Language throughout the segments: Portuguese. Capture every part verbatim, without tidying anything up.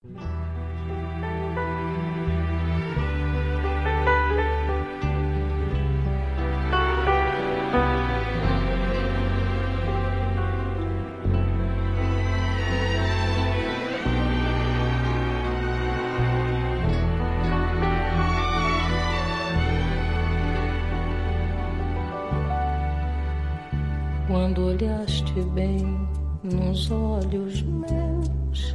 Quando olhaste bem nos olhos meus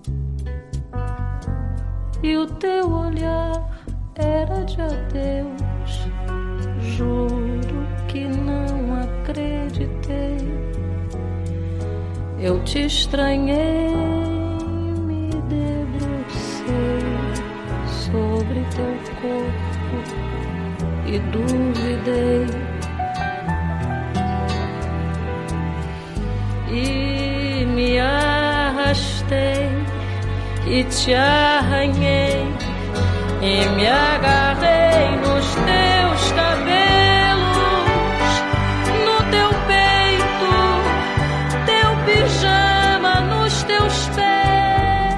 e o teu olhar era de adeus, juro que não acreditei. Eu te estranhei, me debrucei sobre teu corpo e duvidei. E me arrastei e te arranhei e me agarrei nos teus cabelos, no teu peito, teu pijama nos teus pés,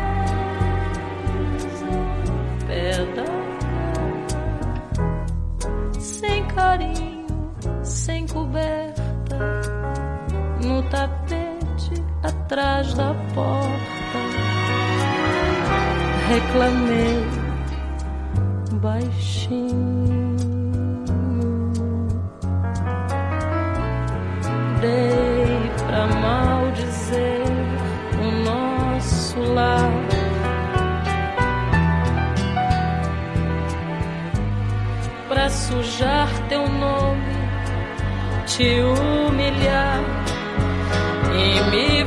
pedra, sem carinho, sem coberta, no tapete atrás da porta. Reclamei baixinho, dei pra maldizer o nosso lar. Pra sujar teu nome, te humilhar e me